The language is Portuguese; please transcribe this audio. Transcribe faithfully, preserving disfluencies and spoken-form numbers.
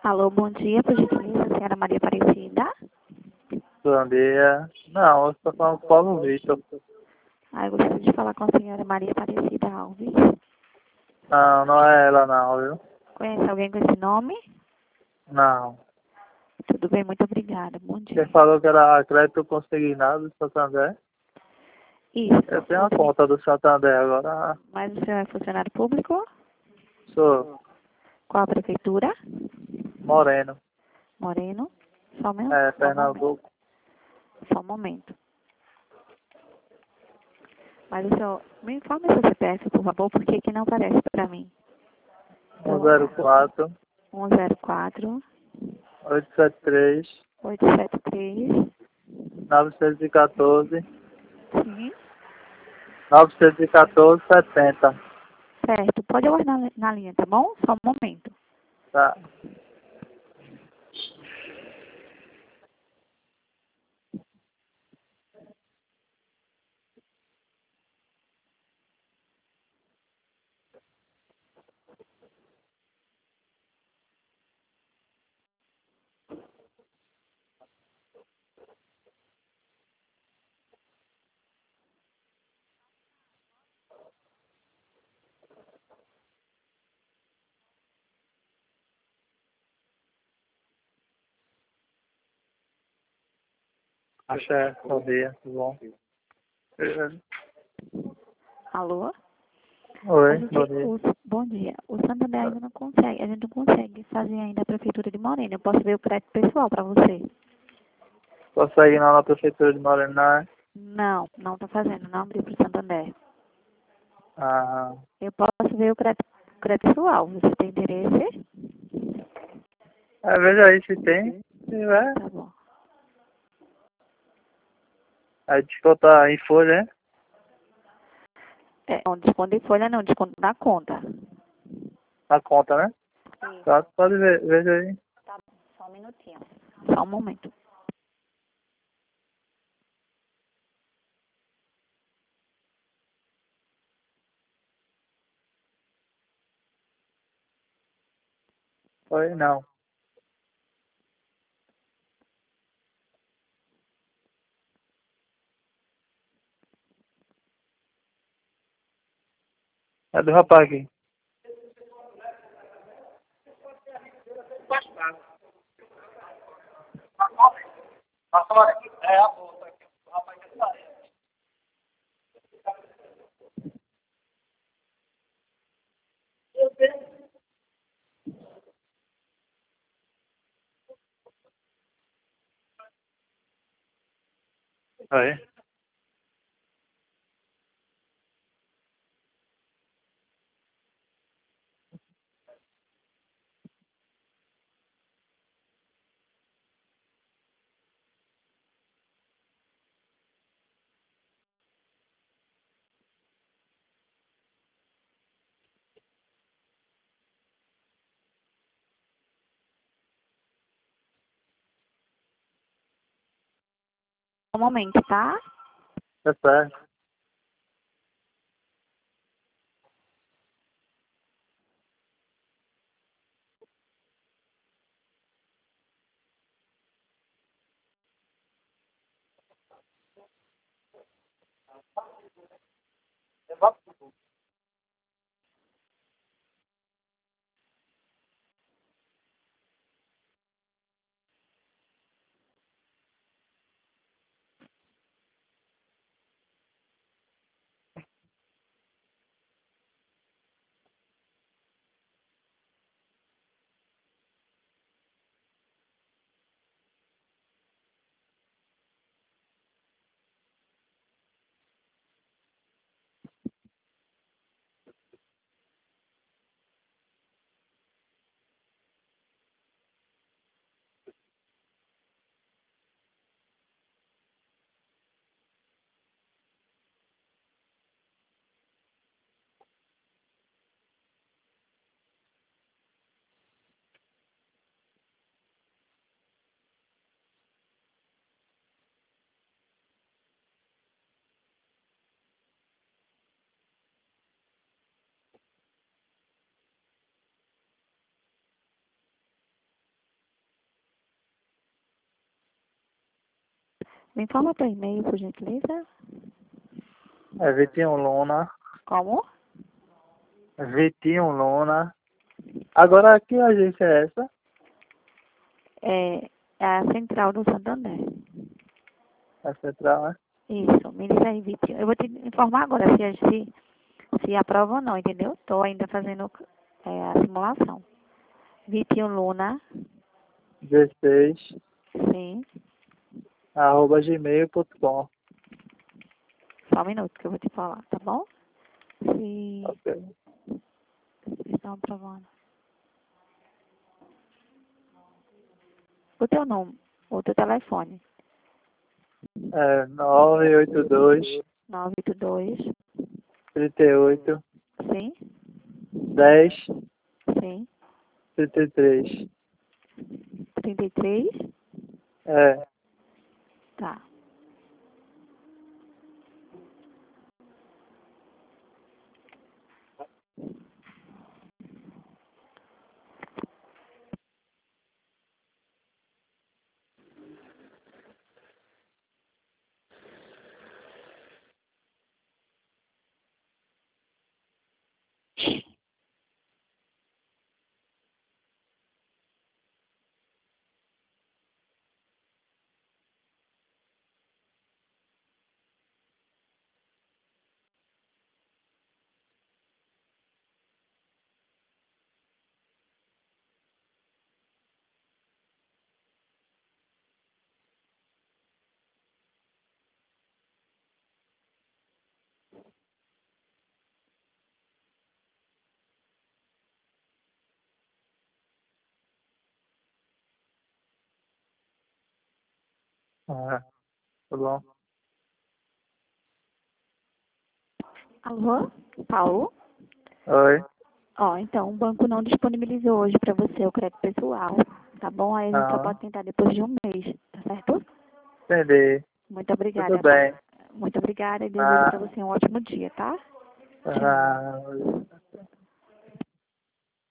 Alô, bom dia, por gentileza, senhora Maria Aparecida. Bom dia. Não, eu estou falando com o Paulo Vitor. Ah, eu gostaria de falar com a senhora Maria Aparecida Alves. Não, não é ela não, viu? Conhece alguém com esse nome? Não. Tudo bem, muito obrigada. Bom dia. Você falou que era crédito consignado do Santander? Isso. Eu tenho a Você- conta do Santander agora. Mas o senhor é funcionário público? Sou Qual a prefeitura? Moreno. Moreno? Só um, min- É, só um momento. Pernambuco. Só um momento. Mas o senhor, me informe seu C P F, por favor, porque aqui não aparece para mim. um zero quatro, um zero quatro, oito sete três, oito sete três. novecentos e quatorze, Sim. novecentos e quatorze, setenta. Certo. Pode aguardar na na linha, tá bom? Só um momento. Tá. Axé, bom dia, tudo bom? Alô? A Oi, gente, bom dia. o, bom dia. O Santander ainda não consegue, a gente não consegue fazer ainda a Prefeitura de Moreno. Eu posso ver o crédito pessoal para você? Consegue ir lá na prefeitura de Moreno, não é? Não, não está fazendo, não abriu para o Santander. Ah, Eu posso ver o crédito, crédito pessoal. Você tem interesse? é, veja aí se tem. Se tiver, Tá bom. aí desconta em folha, né? É, não, desconto em folha não, desconto na conta. Na conta, né? Sim. Tá, pode ver, veja aí. Tá bom, só um minutinho. Só um momento. Oi, não. É do rapaz aqui. Oi. Um momento, tá? Tá certo. Me informa por e-mail, por gentileza. É Vitinho Luna. Como? Vitinho Luna. Agora, que agência é essa? É, é a central do Santander. A central, né? Isso, me diz aí, Vitinho. Eu vou te informar agora se, se, se aprova ou não, entendeu? Estou ainda fazendo é, a simulação. Vitinho Luna, dezesseis, sim. arroba gmail ponto com. Só um minuto que eu vou te falar, tá bom? Se, Ok. se estão aprovando. O teu nome, o teu telefone. É nove oito dois, nove oito dois, trinta e oito, sim, dez, sim, trinta e três. trinta e três, É. tá. Ah, tá bom. Alô, Paulo? Oi. Ó, então, o banco não disponibilizou hoje para você o crédito pessoal, tá bom? Aí a gente só Não. pode tentar depois de um mês, tá certo? Entendi. Muito Tudo obrigada. bem. Muito obrigada e desejo para Ah, você um ótimo dia, tá? Tchau. ah,